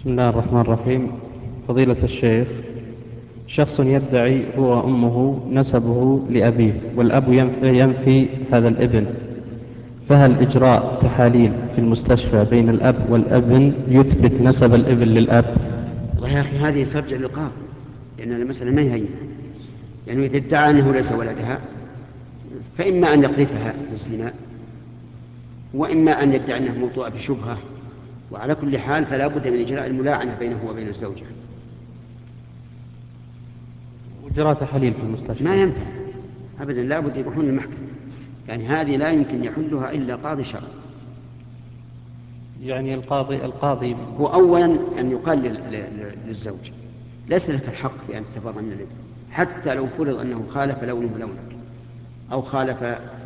بسم الله الرحمن الرحيم. فضيلة الشيخ، شخص يدعي هو وأمه نسبه لأبيه، والأب ينفي هذا الابن، فهل إجراء تحاليل في المستشفى بين الأب والابن يثبت نسب الابن للأب؟ والله يا أخي هذه ترجع للقاضي، لأن المسألة ما هي هينة. يعني إذا ادعى أنه ليس ولدها فإما أن يقذفها بالزنا، وإما أن يدعي أنها موضوعة بشبهة، وعلى كل حال فلا بد من إجراء الملاعنة بينه وبين الزوجة. وإجراء تحاليل في المستشفى ما ينفع أبدا، لا بد يروحون للمحكمة، يعني هذه لا يمكن يحلها إلا قاضي شرعي. يعني القاضي هو أولا أن يقال للزوج ليس لك الحق بأن تتبرأ من الابن، حتى لو فرض أنه خالف لونه لونك، أو خالف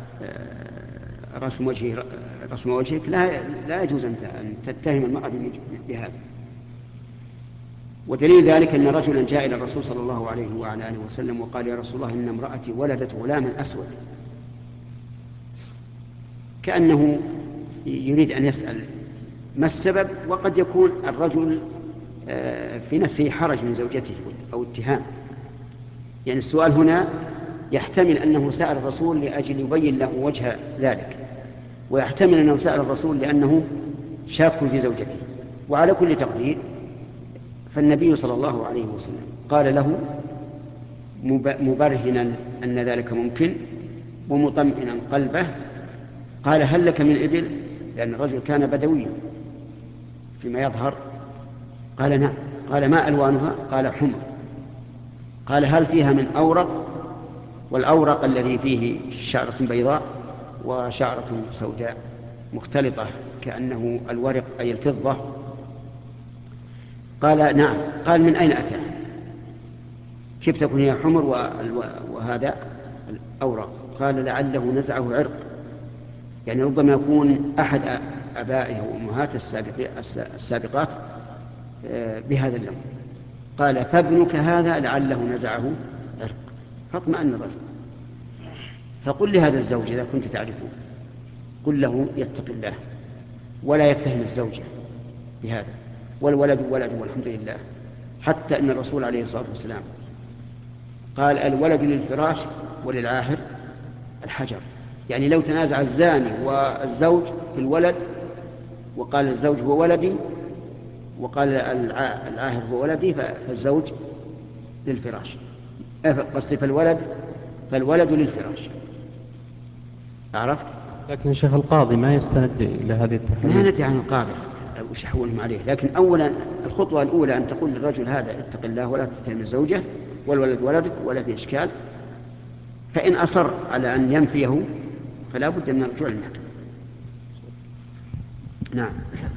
رسم وجهك، لا يجوز أن تتهم المرأة بهذا. ودليل ذلك أن رجلا جاء إلى الرسول صلى الله عليه وعلى آله وسلم وقال: يا رسول الله، إن امرأتي ولدت غلاما أسود. كأنه يريد أن يسأل ما السبب، وقد يكون الرجل في نفسه حرج من زوجته أو اتهام. يعني السؤال هنا يحتمل أنه سأل الرسول لأجل يبين له وجه ذلك، ويحتمل أنه سأل الرسول لأنه شاك في زوجته. وعلى كل تقدير فالنبي صلى الله عليه وسلم قال له مبرهنا أن ذلك ممكن ومطمئنا قلبه، قال: هل لك من إبل؟ لأن الرجل كان بدويا فيما يظهر. قال: نعم. قال: ما ألوانها؟ قال: حمر. قال: هل فيها من أورق؟ والأورق الذي فيه شعرة بيضاء وشعرة سوداء مختلطة كأنه الورق أي الفضة. قال: نعم. قال: من أين أتى؟ كيف تكون هي حمر وهذا الأورق؟ قال: لعله نزعه عرق، يعني ربما يكون أحد أبائه وأمهات السابقات بهذا اللون. قال: فابنك هذا لعله نزعه عرق. فاطمأن الرجل. فقل لهذا الزوج إذا كنت تعرفه، قل له يتق الله ولا يتهم الزوجة بهذا، والولد ولد والحمد لله. حتى أن الرسول عليه الصلاة والسلام قال: الولد للفراش وللعاهر الحجر. يعني لو تنازع الزاني والزوج في الولد، وقال الزوج هو ولدي وقال العاهر هو ولدي، فالزوج للفراش، قصدي فالولد للفراش. عرفت؟ لكن شيخ القاضي ما يستند إلى هذه ما التحاليل. ندري عن القاضي وش يحولهم عليه، لكن أولا الخطوة الأولى أن تقول للرجل هذا: اتق الله ولا تتهم الزوجة، والولد ولدك ولا في إشكال. فإن أصر على أن ينفيه فلا بد من الرجوع للمحكمة. نعم.